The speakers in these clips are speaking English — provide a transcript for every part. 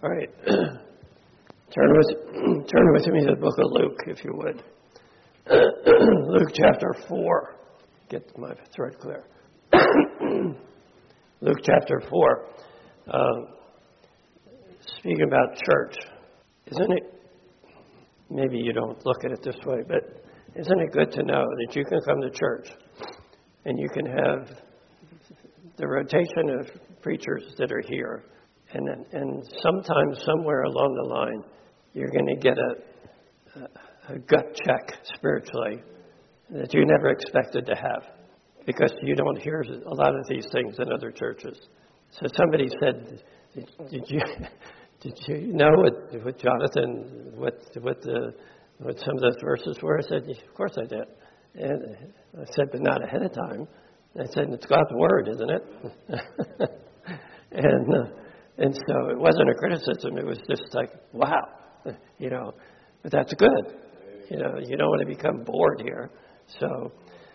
All right. Turn with me to the book of Luke, if you would. Luke chapter 4. Get my throat clear. Luke chapter 4. Speaking about church, isn't it, maybe you don't look at it this way, but isn't it good to know that you can come to church and you can have the rotation of preachers that are here, and sometimes somewhere along the line you're going to get a gut check spiritually that you never expected to have, because you don't hear a lot of these things in other churches. So somebody said, "Did you know what Jonathan, what some of those verses were?" I said, "Of course I did." And I said, "But not ahead of time." I said, "It's God's word, isn't it?" and so it wasn't a criticism. It was just like, wow, but that's good. You don't want to become bored here. So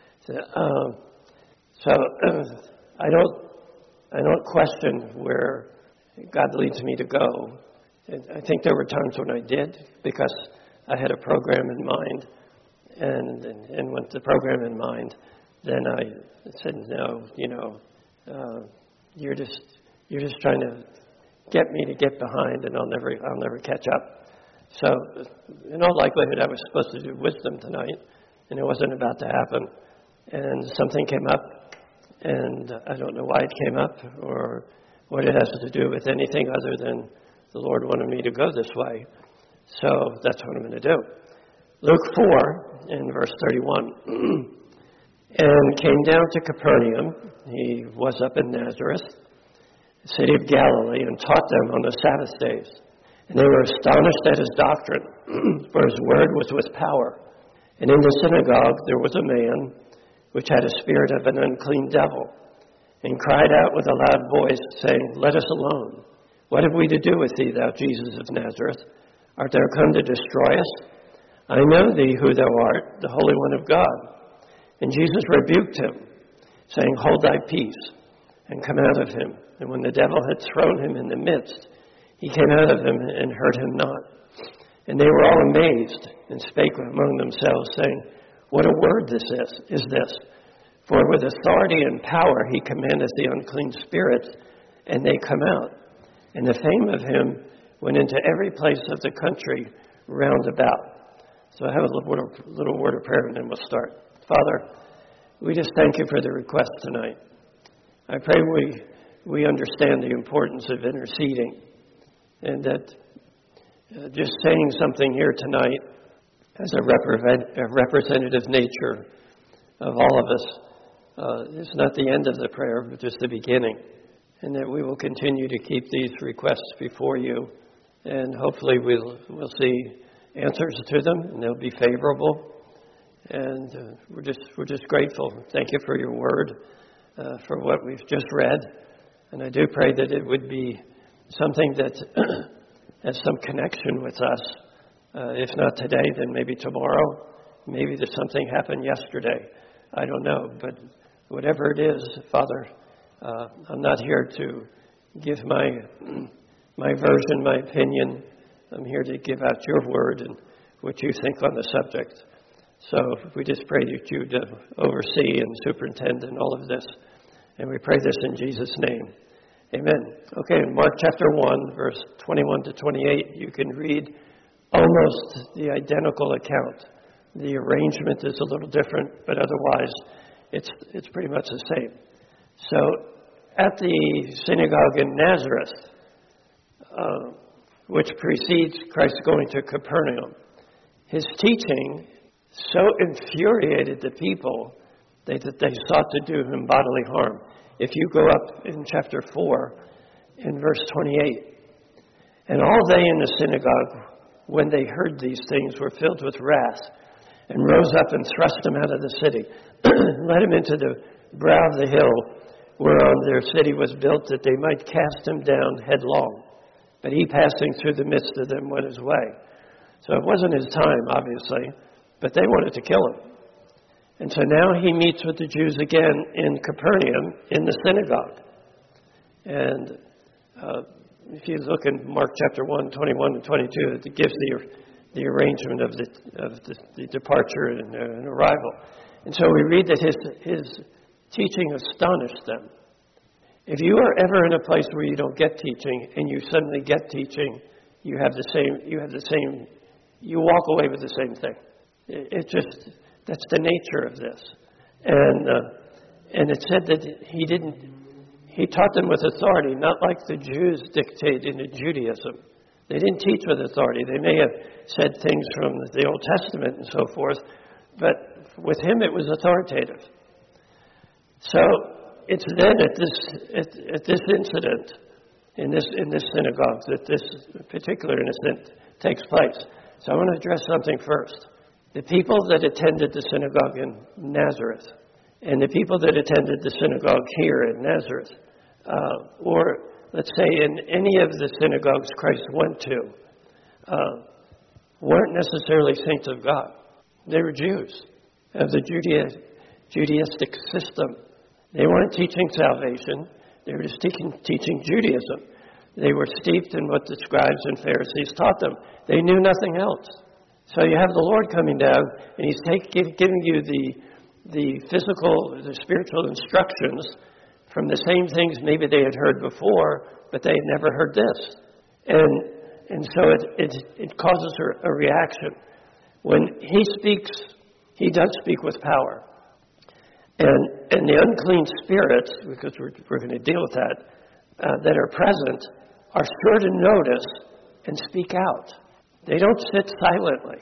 I don't question where God leads me to go. I think there were times when I did, because I had a program in mind, and with the program in mind, then I said, "No, you're just trying to get me to get behind, and I'll never catch up." So, in all likelihood, I was supposed to do wisdom tonight, and it wasn't about to happen. And something came up, and I don't know why it came up or what it has to do with anything other than the Lord wanted me to go this way. So that's what I'm going to do. Luke 4 in verse 31. And came down to Capernaum. He was up in Nazareth, the city of Galilee, and taught them on the Sabbath days. And they were astonished at his doctrine, for his word was with power. And in the synagogue there was a man which had a spirit of an unclean devil, and cried out with a loud voice, saying, "Let us alone. What have we to do with thee, thou Jesus of Nazareth? Art thou come to destroy us? I know thee who thou art, the Holy One of God." And Jesus rebuked him, saying, "Hold thy peace, and come out of him." And when the devil had thrown him in the midst, he came out of him and hurt him not. And they were all amazed, and spake among themselves, saying, "What a word this is this? For with authority and power he commandeth the unclean spirits, and they come out." And the fame of him went into every place of the country round about. So I have a little word of prayer, and then we'll start. Father, we just thank you for the request tonight. I pray we understand the importance of interceding, and that just saying something here tonight has a representative nature of all of us is not the end of the prayer, but just the beginning. And that we will continue to keep these requests before you, and hopefully we'll see answers to them, and they'll be favorable. And we're just grateful. Thank you for your word, for what we've just read. And I do pray that it would be something that has some connection with us. If not today, then maybe tomorrow. Maybe there's something happened yesterday. I don't know. But whatever it is, Father, I'm not here to give my version, my opinion. I'm here to give out your word and what you think on the subject. So we just pray that you to oversee and superintend in all of this. And we pray this in Jesus' name. Amen. Okay, in Mark chapter 1, verse 21 to 28, you can read almost the identical account. The arrangement is a little different, but otherwise it's pretty much the same. So at the synagogue in Nazareth, which precedes Christ going to Capernaum, his teaching so infuriated the people that they sought to do him bodily harm. If you go up in chapter 4, in verse 28, and all they in the synagogue, when they heard these things, were filled with wrath, and rose up and thrust him out of the city, led him into the brow of the hill whereon their city was built, that they might cast him down headlong. But he, passing through the midst of them, went his way. So it wasn't his time, obviously, but they wanted to kill him. And so now he meets with the Jews again in Capernaum in the synagogue. And if you look in Mark chapter 1, 21 and 22, it gives the arrangement of the departure and arrival. And so we read that his teaching astonished them. If you are ever in a place where you don't get teaching and you suddenly get teaching, you walk away with the same thing. That's the nature of this. And it said that he taught them with authority, not like the Jews dictate into Judaism. They didn't teach with authority. They may have said things from the Old Testament and so forth, but with him it was authoritative. So it's then at this incident in this synagogue that this particular incident takes place. So I want to address something first. The people that attended the synagogue in Nazareth and the people that attended the synagogue here in Nazareth, or let's say in any of the synagogues Christ went to, weren't necessarily saints of God. They were Jews of the Judaistic system. They weren't teaching salvation. They were just teaching Judaism. They were steeped in what the scribes and Pharisees taught them. They knew nothing else. So you have the Lord coming down, and He's giving you the physical, the spiritual instructions from the same things maybe they had heard before, but they had never heard this. And so it causes a reaction. When He speaks, He does speak with power. And the unclean spirits, because we're going to deal with that are present, are sure to notice and speak out. They don't sit silently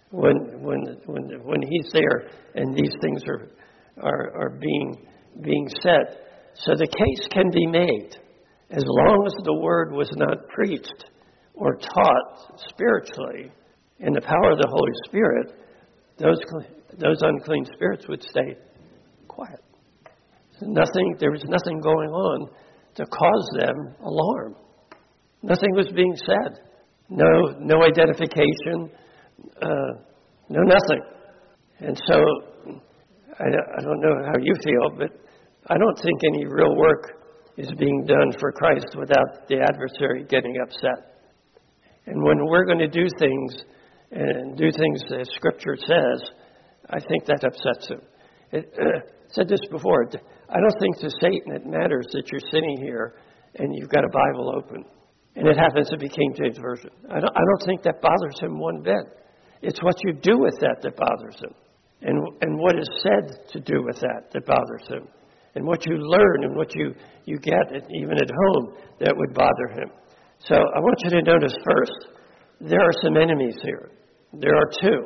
when He's there and these things are being said. So the case can be made as long as the word was not preached or taught spiritually in the power of the Holy Spirit. Those unclean spirits would stay quiet. There was nothing going on to cause them alarm. Nothing was being said. No identification. No nothing. And so, I don't know how you feel, but I don't think any real work is being done for Christ without the adversary getting upset. And when we're going to do things as Scripture says, I think that upsets him. Said this before. I don't think to Satan it matters that you're sitting here and you've got a Bible open, and it happens to be King James Version. I don't think that bothers him one bit. It's what you do with that bothers him, and what is said to do with that bothers him, and what you learn and what you get even at home that would bother him. So I want you to notice first, there are some enemies here. There are two.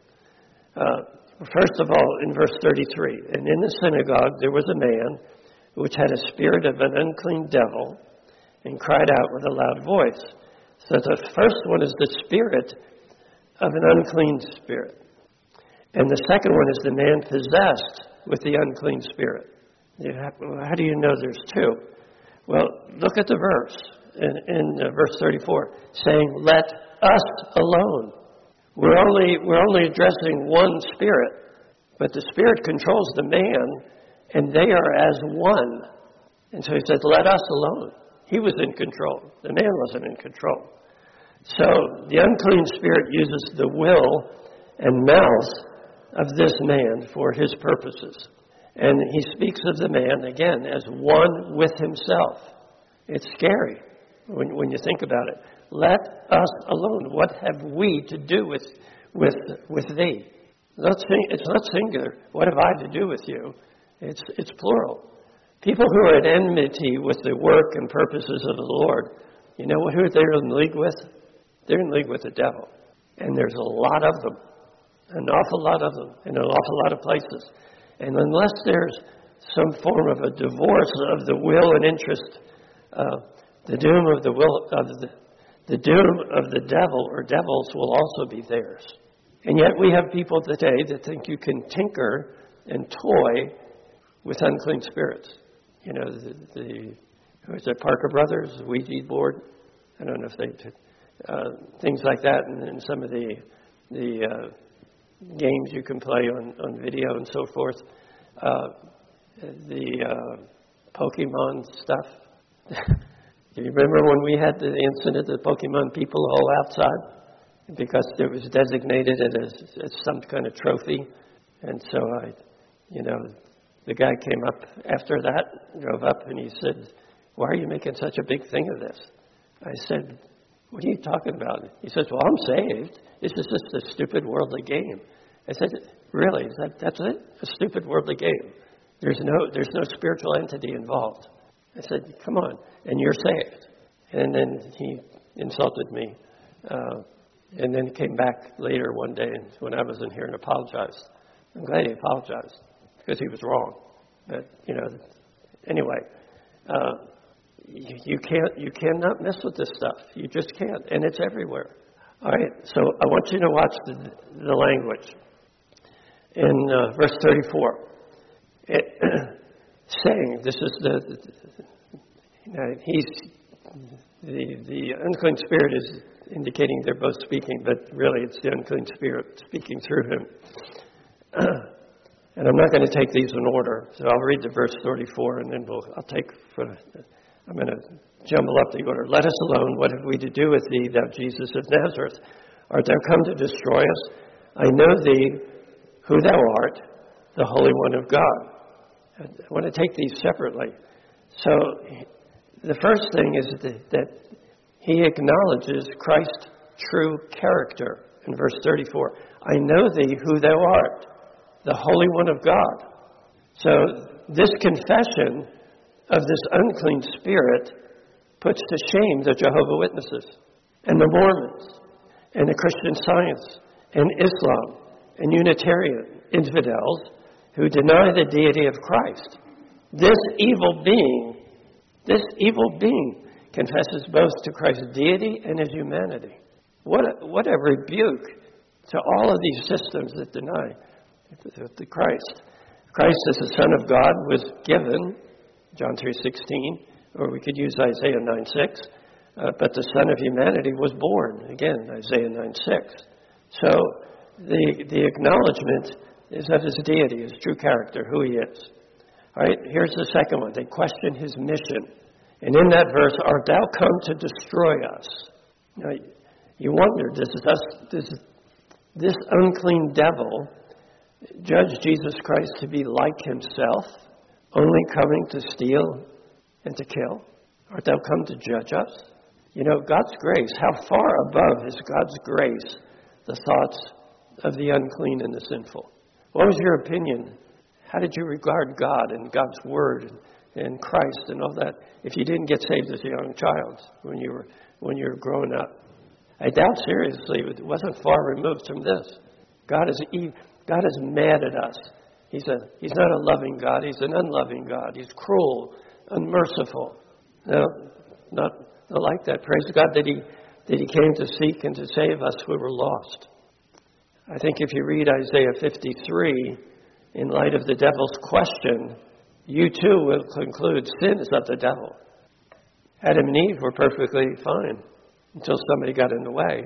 First of all, in verse 33, and in the synagogue there was a man which had a spirit of an unclean devil and cried out with a loud voice. So the first one is the spirit of an unclean spirit. And the second one is the man possessed with the unclean spirit. How do you know there's two? Well, look at the verse in verse 34, saying, "Let us alone." We're only addressing one spirit, but the spirit controls the man, and they are as one. And so he says, "Let us alone." He was in control. The man wasn't in control. So the unclean spirit uses the will and mouth of this man for his purposes. And he speaks of the man, again, as one with himself. It's scary when you think about it. Let us alone. What have we to do with thee? It's not singular. What have I to do with you? It's plural. People who are at enmity with the work and purposes of the Lord, you know who they're in league with? They're in league with the devil. And there's a lot of them. An awful lot of them in an awful lot of places. And unless there's some form of a divorce of the will and interest, the doom of the doom of the devil or devils will also be theirs. And yet we have people today that think you can tinker and toy with unclean spirits. You know, who is it, Parker Brothers, Ouija board? I don't know if they did. Things like that, and some of the games you can play on video and so forth. The Pokemon stuff. Do you remember when we had the incident of Pokemon people all outside? Because it was designated as some kind of trophy. And so the guy came up after that, drove up, and he said, "Why are you making such a big thing of this?" I said, "What are you talking about?" He says, "Well, I'm saved. This is just a stupid worldly game." I said, "Really? That's it? A stupid worldly game? There's no spiritual entity involved." I said, "Come on, and you're saved." And then he insulted me. And then came back later one day when I wasn't here and apologized. I'm glad he apologized because he was wrong. But, anyway, you cannot mess with this stuff. You just can't. And it's everywhere. All right, so I want you to watch the language. In verse 34, saying, this is the unclean spirit is indicating they're both speaking, but really it's the unclean spirit speaking through him. And I'm not going to take these in order, so I'll read the verse 34, and then I'm going to jumble up the order. "Let us alone. What have we to do with thee, thou Jesus of Nazareth? Art thou come to destroy us? I know thee, who thou art, the Holy One of God." I want to take these separately. So the first thing is that he acknowledges Christ's true character in verse 34. "I know thee, who thou art, the Holy One of God." So this confession of this unclean spirit puts to shame the Jehovah's Witnesses and the Mormons and the Christian Science and Islam and Unitarian infidels who deny the deity of Christ. This evil being confesses both to Christ's deity and his humanity. What a rebuke to all of these systems that deny the Christ. Christ as the Son of God was given, John 3:16, or we could use Isaiah 9:6, but the Son of humanity was born, again, Isaiah 9:6. So the acknowledgement is of his deity, his true character, who he is. All right, here's the second one. They question his mission. And in that verse, "Art thou come to destroy us?" Now, you wonder, does this unclean devil judge Jesus Christ to be like himself, only coming to steal and to kill? Art thou come to judge us? God's grace, how far above is God's grace the thoughts of the unclean and the sinful? What was your opinion? How did you regard God and God's Word and Christ and all that if you didn't get saved as a young child when you were growing up? I doubt seriously it wasn't far removed from this. God is mad at us. He's not a loving God. He's an unloving God. He's cruel, unmerciful. No, not like that. Praise God that he came to seek and to save us who were lost. I think if you read Isaiah 53, in light of the devil's question, you too will conclude sin is of the devil. Adam and Eve were perfectly fine until somebody got in the way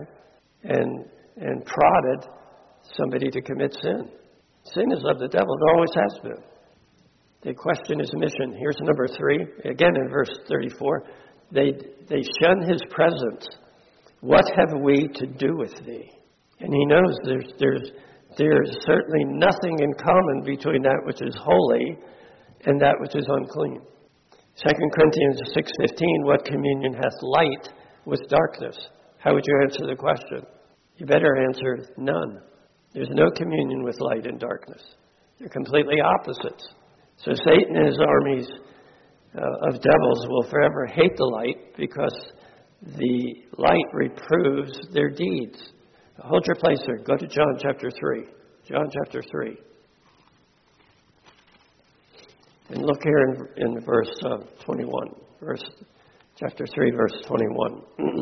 and prodded somebody to commit sin. Sin is of the devil. It always has been. They question his mission. Here's number 3. Again in verse 34. They shun his presence. "What have we to do with thee?" And he knows there's certainly nothing in common between that which is holy and that which is unclean. 2 Corinthians 6:15, "What communion hath light with darkness?" How would you answer the question? You better answer none. There's no communion with light and darkness. They're completely opposites. So Satan and his armies of devils will forever hate the light because the light reproves their deeds. Hold your place there. Go to John chapter 3. John chapter 3. And look here in verse 21. Chapter 3, verse 21.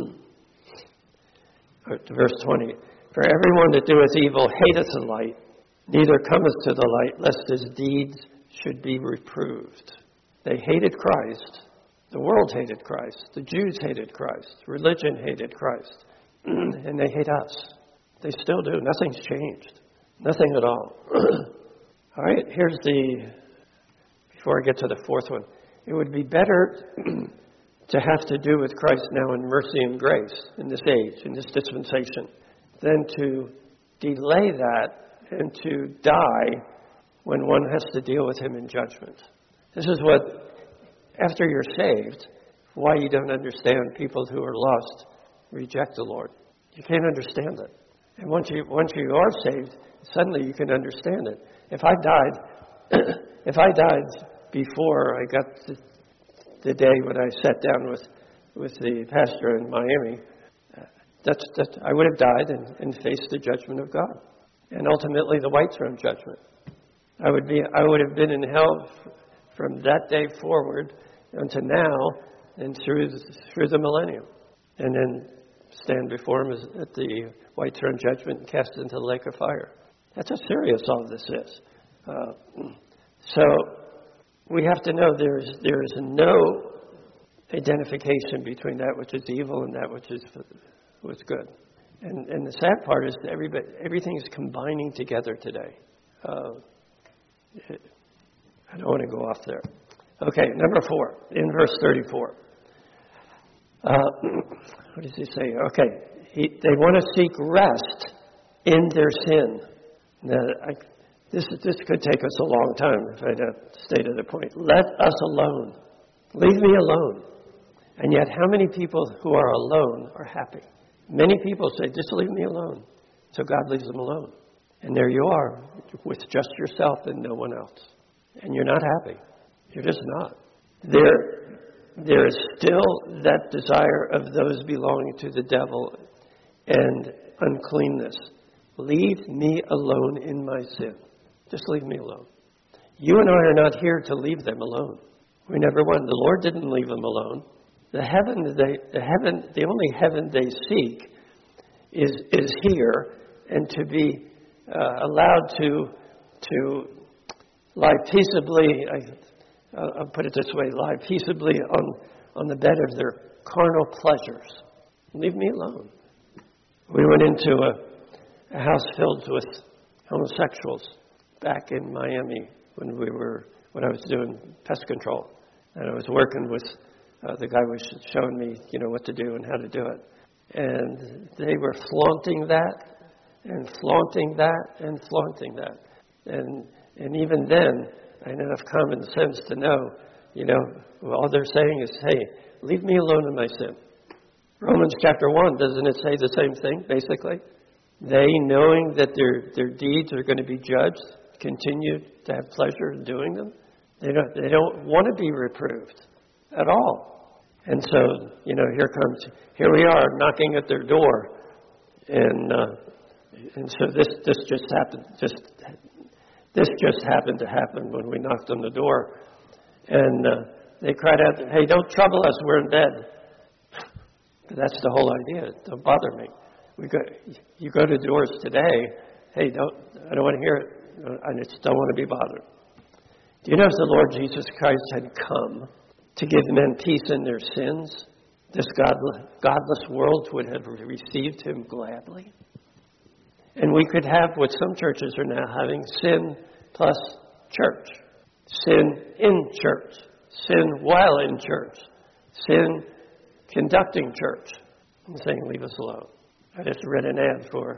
Verse 20. "For everyone that doeth evil hateth the light, neither cometh to the light, lest his deeds should be reproved." They hated Christ. The world hated Christ. The Jews hated Christ. Religion hated Christ. And they hate us. They still do. Nothing's changed. Nothing at all. All right, before I get to the fourth one, it would be better to have to do with Christ now in mercy and grace in this age, in this dispensation, than to delay that and to die when one has to deal with him in judgment. This is what, after you're saved, why you don't understand people who are lost reject the Lord. You can't understand it. And once you are saved, suddenly you can understand it. If I died before I got the day when I sat down with the pastor in Miami, I would have died and faced the judgment of God, and ultimately the white throne judgment. I would have been in hell from that day forward unto now and through the millennium, and then stand before him at the white throne judgment and cast into the lake of fire. That's how serious all of this is. So we have to know there is no identification between that which is evil and that which is good. And the sad part is that everything is combining together today. I don't want to go off there. Okay, number 4, in verse 34. What does he say? Okay, they want to seek rest in their sin. Now, this could take us a long time if I don't stay to the point. Let us alone. Leave me alone. And yet, how many people who are alone are happy? Many people say, just leave me alone. So God leaves them alone. And there you are, with just yourself and no one else. And you're not happy. You're just not. There is still that desire of those belonging to the devil and uncleanness. Leave me alone in my sin. Just leave me alone. You and I are not here to leave them alone. We never want. The Lord didn't leave them alone. The only heaven they seek is here, and to be allowed to lie peaceably. I'll put it this way: lie peaceably on the bed of their carnal pleasures. Leave me alone. We went into a house filled with homosexuals back in Miami when I was doing pest control, and I was working with the guy was showing me, what to do and how to do it, and they were flaunting that and flaunting that and flaunting that, and even then, I had enough common sense to know, all they're saying is, hey, leave me alone in my sin. Romans chapter 1, doesn't it say the same thing, basically? They, knowing that their deeds are going to be judged, continue to have pleasure in doing them. They don't want to be reproved at all. And so, here we are knocking at their door. And so this just happened. This just happened to happen when we knocked on the door. And they cried out, hey, don't trouble us, we're in bed. That's the whole idea. Don't bother me. You go to doors today, hey, I don't want to hear it. I just don't want to be bothered. Do you know if the Lord Jesus Christ had come to give men peace in their sins, this godless world would have received him gladly? And we could have what some churches are now having, sin plus church. Sin in church. Sin while in church. Sin conducting church. And saying, leave us alone. I just read an ad for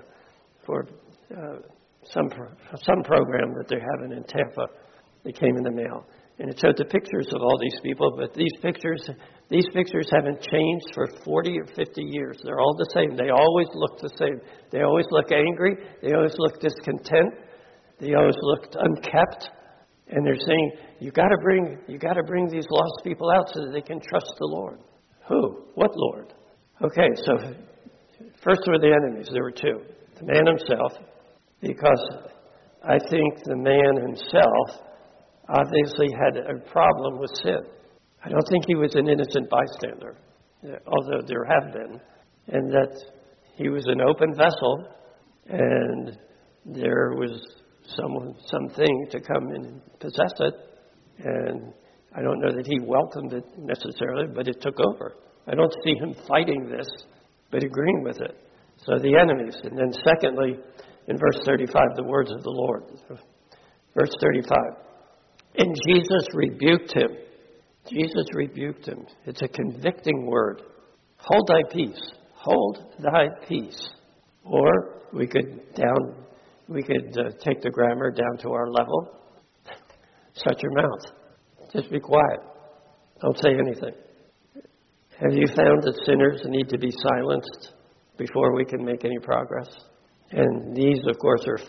some program that they're having in Tampa. It came in the mail. And it showed the pictures of all these people, but these pictures haven't changed for 40 or 50 years. They're all the same. They always look the same. They always look angry. They always look discontent. They always look unkept. And they're saying, you got to bring these lost people out so that they can trust the Lord. Who? What Lord? Okay, so first were the enemies. There were two. The man himself, because I think the man himself obviously had a problem with sin. I don't think he was an innocent bystander, although there have been, and that he was an open vessel, and there was something to come and possess it, and I don't know that he welcomed it necessarily, but it took over. I don't see him fighting this, but agreeing with it. So the enemies. And then secondly, in verse 35, the words of the Lord. Verse 35. And Jesus rebuked him, Jesus rebuked him. It's a convicting word. Hold thy peace. Hold thy peace. Or we could take the grammar down to our level. Shut your mouth. Just be quiet. Don't say anything. Have you found that sinners need to be silenced before we can make any progress? And these, of course, are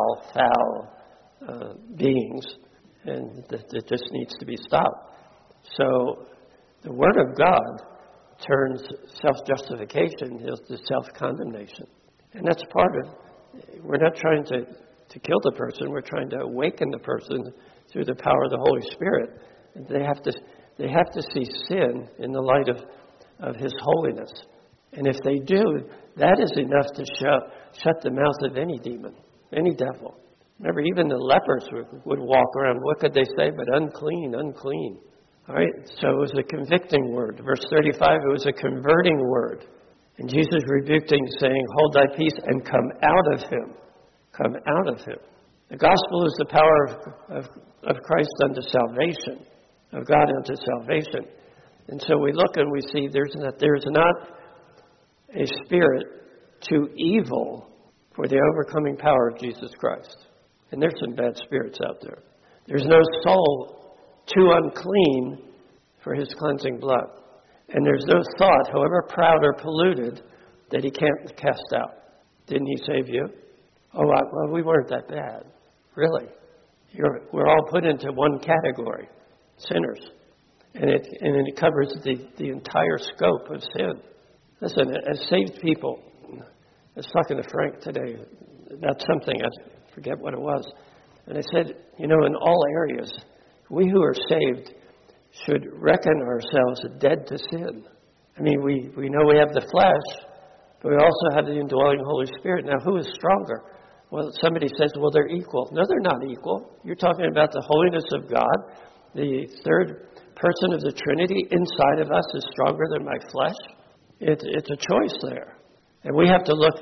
foul beings, and that just needs to be stopped. So the Word of God turns self-justification into self-condemnation. And that's part of, we're not trying to kill the person, we're trying to awaken the person through the power of the Holy Spirit. And they have to see sin in the light of His holiness. And if they do, that is enough to shut the mouth of any demon, any devil. Remember, even the lepers would walk around. What could they say but unclean, unclean? All right, so it was a convicting word. Verse 35, it was a converting word. And Jesus rebuked him, saying, hold thy peace and come out of him. Come out of him. The gospel is the power of Christ unto salvation, of God unto salvation. And so we look and we see there's not a spirit too evil for the overcoming power of Jesus Christ. And there's some bad spirits out there. There's no soul too unclean for His cleansing blood. And there's no thought, however proud or polluted, that He can't cast out. Didn't He save you? Oh, well, we weren't that bad. Really. We're all put into one category, sinners. And it covers the entire scope of sin. Listen, as saved people, I was talking to Frank today about something, I forget what it was. And I said, in all areas, we who are saved should reckon ourselves dead to sin. I mean, we know we have the flesh, but we also have the indwelling Holy Spirit. Now, who is stronger? Well, somebody says, well, they're equal. No, they're not equal. You're talking about the holiness of God. The third person of the Trinity inside of us is stronger than my flesh. It's a choice there. And we have to look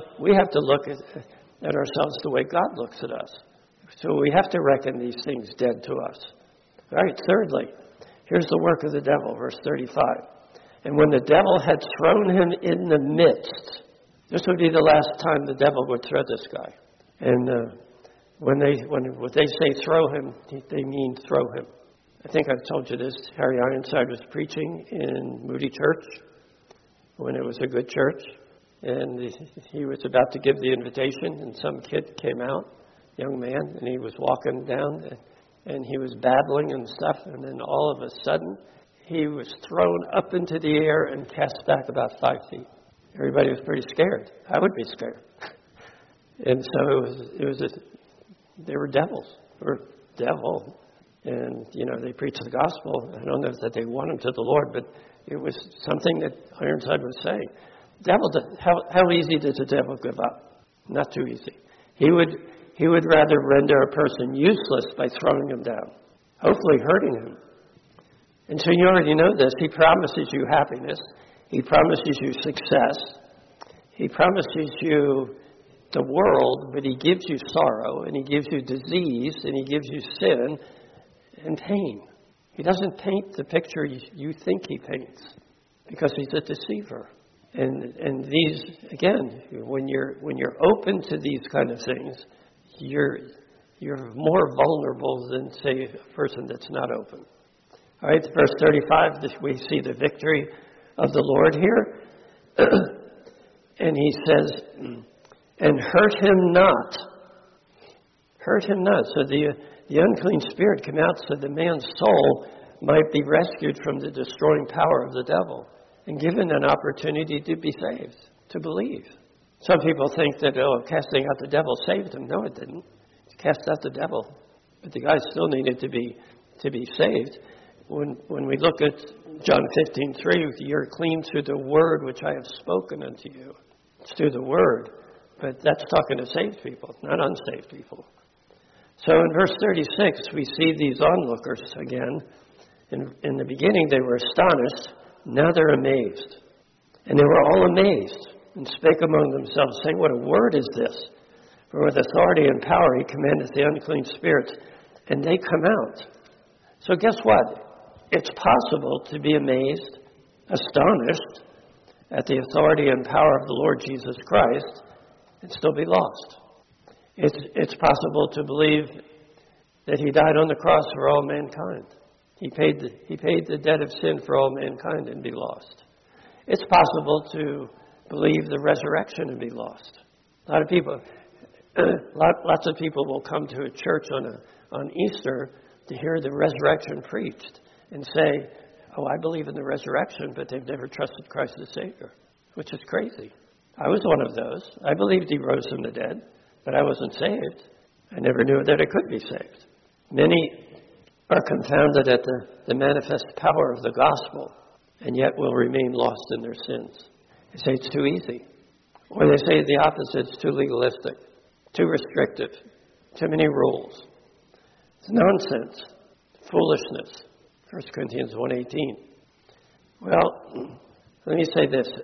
at ourselves the way God looks at us. So we have to reckon these things dead to us. All right, thirdly, here's the work of the devil, verse 35. And when the devil had thrown him in the midst, this would be the last time the devil would throw this guy. And when they say throw him, they mean throw him. I think I've told you this. Harry Ironside was preaching in Moody Church when it was a good church. And he was about to give the invitation, and some kid came out, young man, and he was walking down, and he was babbling and stuff, and then all of a sudden, he was thrown up into the air and cast back about 5 feet. Everybody was pretty scared. I would be scared. And so they were devils, or devil, and, they preached the gospel. I don't know that they won them to the Lord, but it was something that Ironside was saying. How easy does the devil give up? Not too easy. He would rather render a person useless by throwing him down, hopefully hurting him. And so you already know this. He promises you happiness. He promises you success. He promises you the world, but He gives you sorrow, and He gives you disease, and He gives you sin and pain. He doesn't paint the picture you think He paints, because He's a deceiver. And these, again, when you're open to these kind of things, you're more vulnerable than, say, a person that's not open. All right, verse 35, we see the victory of the Lord here. And He says, and hurt him not. Hurt him not. So the unclean spirit came out so the man's soul might be rescued from the destroying power of the devil and given an opportunity to be saved, to believe. Some people think that, casting out the devil saved him. No, it didn't. It cast out the devil. But the guy still needed to be saved. When we look at John 15:3, you're clean through the word which I have spoken unto you. It's through the word. But that's talking to saved people, not unsaved people. So in verse 36, we see these onlookers again. In the beginning, they were astonished. Now they're amazed. And they were all amazed and spake among themselves, saying, what a word is this? For with authority and power He commandeth the unclean spirits, and they come out. So guess what? it's possible to be amazed, astonished at the authority and power of the Lord Jesus Christ and still be lost. It's possible to believe that he died on the cross for all mankind. He paid the debt of sin for all mankind and be lost. It's possible to believe the resurrection and be lost. Lots of people will come to a church on Easter to hear the resurrection preached and say, "Oh, I believe in the resurrection," but they've never trusted Christ as Savior, which is crazy. I was one of those. I believed he rose from the dead, but I wasn't saved. I never knew that I could be saved. Many are confounded at the manifest power of the gospel, and yet will remain lost in their sins. They say it's too easy. Or they say the opposite, it's too legalistic, too restrictive, too many rules. It's nonsense, foolishness. 1 Corinthians 1:18. Well, let me say this.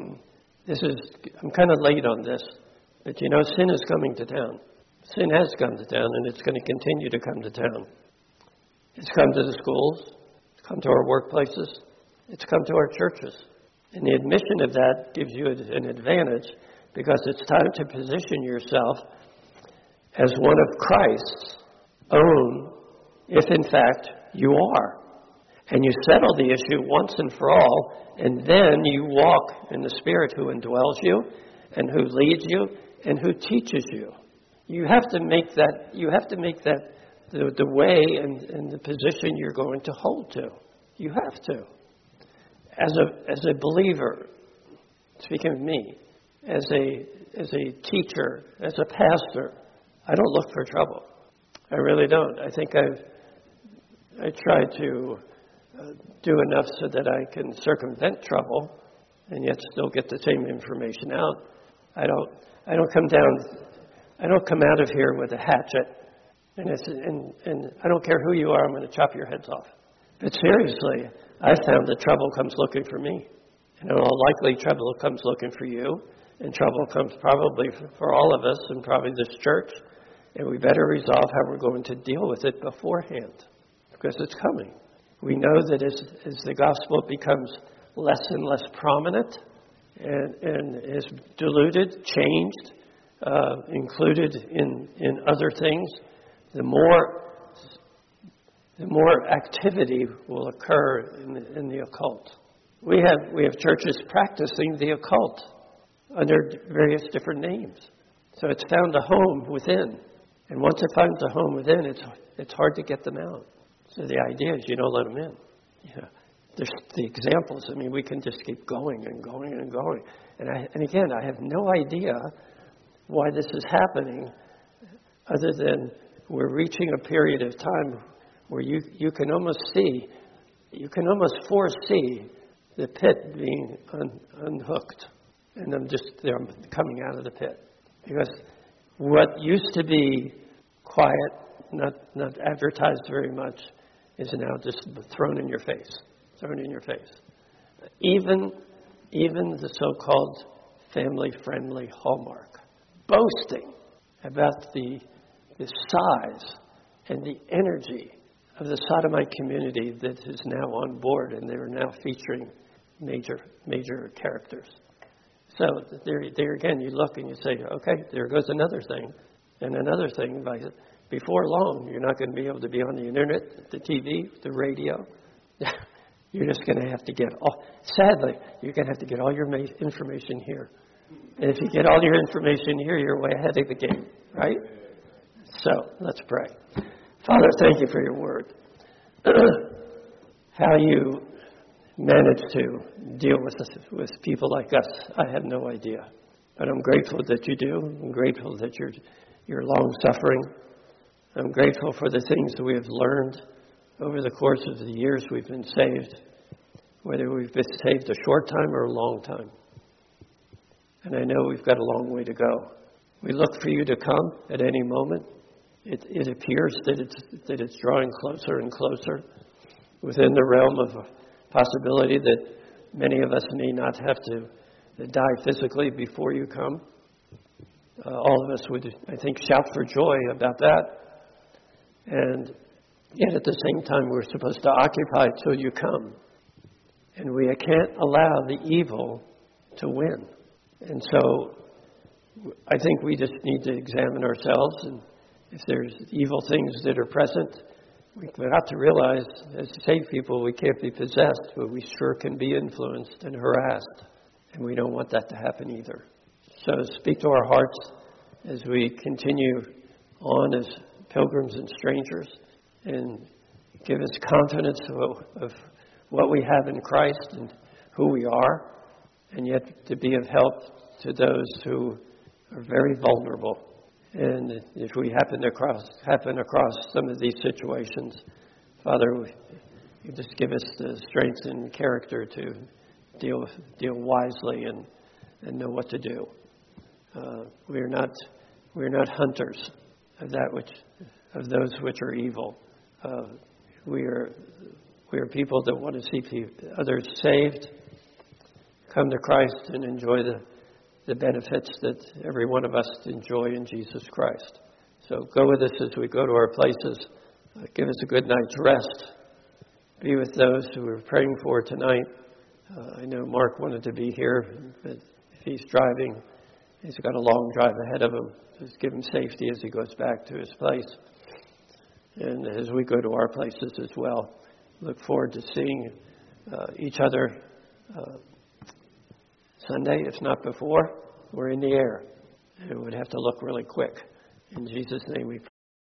I'm kind of late on this, but sin is coming to town. Sin has come to town, and it's going to continue to come to town. It's come to the schools. It's come to our workplaces. It's come to our churches. And the admission of that gives you an advantage because it's time to position yourself as one of Christ's own, if in fact you are. And you settle the issue once and for all, and then you walk in the Spirit who indwells you and who leads you and who teaches you. You have to make that the way and the position you're going to hold to. You have to. As a believer, speaking of me, as a teacher, as a pastor, I don't look for trouble. I really don't. I think I try to do enough so that I can circumvent trouble and yet still get the same information out. I don't come out of here with a hatchet and I don't care who you are, I'm going to chop your heads off. But seriously, I found that trouble comes looking for me. And in all likely, trouble comes looking for you. And trouble comes probably for all of us and probably this church. And we better resolve how we're going to deal with it beforehand. Because it's coming. We know that as the gospel becomes less and less prominent and is diluted, changed, included in other things, the more activity will occur in the occult. We have churches practicing the occult under various different names. So it's found a home within. And once it finds a home within, it's hard to get them out. So the idea is you don't let them in. There's the examples. I mean, we can just keep going and going and going. And again, I have no idea why this is happening other than we're reaching a period of time where you can almost foresee the pit being unhooked. And they're coming out of the pit. Because what used to be quiet, not advertised very much, is now just thrown in your face. Even the so-called family-friendly Hallmark, boasting about the size and the energy of the sodomite community that is now on board, and they're now featuring major characters. So there again, you look and you say, okay, there goes another thing, and another thing. Before long, you're not going to be able to be on the internet, the TV, the radio. You're just going to have to sadly, you're going to have to get all your information here. And if you get all your information here, you're way ahead of the game, right? So let's pray. Father, thank you for your word. How you manage to deal with people like us, I have no idea. But I'm grateful that you do. I'm grateful that you're long-suffering. I'm grateful for the things that we have learned over the course of the years we've been saved, whether we've been saved a short time or a long time. And I know we've got a long way to go. We look for you to come at any moment. It appears that it's drawing closer and closer within the realm of possibility that many of us may not have to die physically before you come. All of us would, I think, shout for joy about that. And Yet at the same time, we're supposed to occupy till you come. And we can't allow the evil to win. And so I think we just need to examine ourselves, and if there's evil things that are present, we've got to realize, as saved people, we can't be possessed, but we sure can be influenced and harassed. And we don't want that to happen either. So speak to our hearts as we continue on as pilgrims and strangers, and give us confidence of what we have in Christ and who we are, and yet to be of help to those who are very vulnerable. And if we happen across some of these situations, Father, you just give us the strength and character to deal wisely and know what to do. We're not hunters of those which are evil. We are people that want to see others saved, come to Christ, and enjoy the benefits that every one of us enjoy in Jesus Christ. So go with us as we go to our places. Give us a good night's rest. Be with those who we're praying for tonight. I know Mark wanted to be here, but if he's driving, he's got a long drive ahead of him. Just give him safety as he goes back to his place. And as we go to our places as well, look forward to seeing each other Sunday, if not before. We're in the air. And it would have to look really quick. In Jesus' name we pray.